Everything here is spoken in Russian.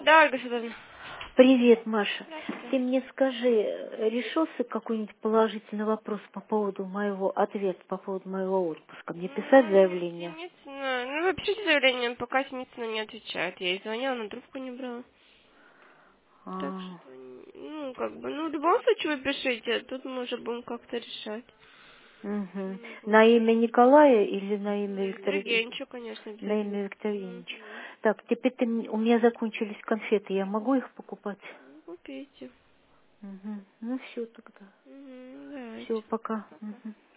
Да, Ольга Федоровна. Привет, Маша. Здравствуйте. Ты мне скажи, решился какой-нибудь положительный вопрос по поводу моего ответа, по поводу моего отпуска? Мне писать Нет, заявление? Синицына. Ну, вообще заявление, пока Синицына не отвечает. Я ей звонила, она трубку не брала. Так А, что, ну, как бы, ну, в любом случае вы пишите, тут мы уже будем как-то решать. угу. Не На будем. имя Николая или на имя Виктора? Евгеньевичу, конечно, На обязательно. имя Виктора Ильича. Угу. Так, теперь у меня закончились конфеты, я могу их покупать? Ну, купите. Угу. Ну все тогда. Угу, давайте. Все, пока. Мгм.